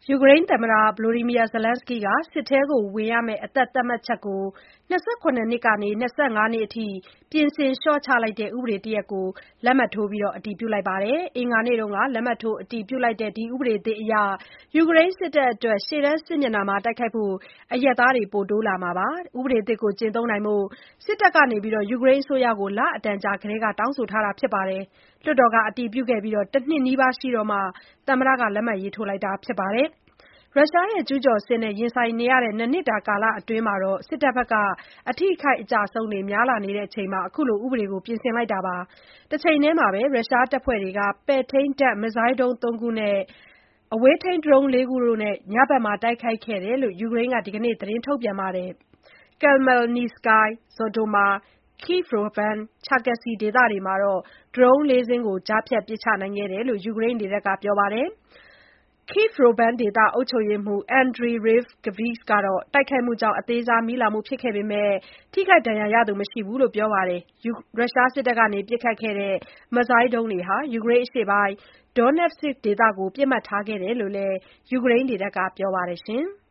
ယူကရိန်းသမ္မတ Volodymyr Zelenskyy က စစ်ထဲဝင်ရမယ့် အသက်သတ်မှတ်ချက်ကို 27 နှစ်ကနေ 25 နှစ်အထိ ပြင်ဆင်လျှော့ချလိုက်တဲ့ ဥပဒေတရပ်ကို လက်မှတ်ထိုး အတည်ပြုလိုက်ပါတယ်။ အင်္ဂါနေ့က လက်မှတ်ထိုး အတည်ပြုလိုက်တဲ့ ဥပဒေသစ်အရ ယူကရိန်းစစ်တပ်အတွက် ရှေ့တန်းစစ်မျက်နှာမှာ တိုက်ခိုက်ဖို့ အရပ်သားတွေ ပိုတိုးလာမှာပါ။ ဥပဒေသစ်ကို ကျင့်သုံးနိုင်ဖို့ စစ်တပ်က ယူကရိန်းအစိုးရကို လအတန်ကြာကတည်းက တောင်းဆိုထားတာပါ။ လွှတ်တော်က အတည်ပြုခဲ့ပြီး 1 နှစ်နီးပါးရှိတော့မှ သမ္မတက လက်မှတ်ရေးထိုးလိုက်တာပါ။ ရုရှားကျူးကျော်စစ်နဲ့ ရင်ဆိုင်နေရတဲ့ 2 နှစ်တာကာလအတွင်း စစ်တပ်ဘက်က အထိအခိုက်အကျအဆုံးတွေ များလာနေချိန်မှာ အခုလို ဥပဒေကို ပြင်ဆင်လိုက်တာပါ။ တချိန်တည်းမှာပဲ ရုရှားတပ်ဖွဲ့တွေက ပဲ့ထိန်းတပ် မစ်ဇိုင်းဒုံး 3 ခုနဲ့ အဝေးထိန်းဒရုန်း 4 ခုတို့နဲ့ ညဘက်မှာ တိုက်ခိုက်ခဲ့တယ်လို့ ယူကရိန်းက ဒီနေ့ သတင်းထုတ်ပြန်ပါတယ်။ Khmelnytskyi, Zhytomyr, Kyiv-Ruhan နဲ့ Cherkasy ဒေသတွေမှာ ဒရုန်း 4 စင်းကို ကြားဖြတ်ပစ်ချနိုင်ခဲ့တယ်လို့ ယူကရိန်းလေတပ်က ပြောပါတယ်။ Kyiv-Ruhan ဒေသ အုပ်ချုပ်ရေးမှူး Andriy Rybakina ကတော့ တိုက်ခိုက်မှုကြောင့် အသေးစား မီးလောင်ခဲ့ပေမဲ့ ထိခိုက်ဒဏ်ရာရသူ မရှိဘူးလို့ ပြောပါတယ်။ ရုရှားစစ်တပ်က ပစ်ခတ်ခဲ့တဲ့ မစ်ဇိုင်းဒုံးတွေဟာ ယူကရိန်းအရှေ့ပိုင်း Donetsk ဒေသကို ပစ်မှတ်ထားခဲ့တယ်လို့လည်း ယူကရိန်းလေတပ်က ပြောပါတယ်။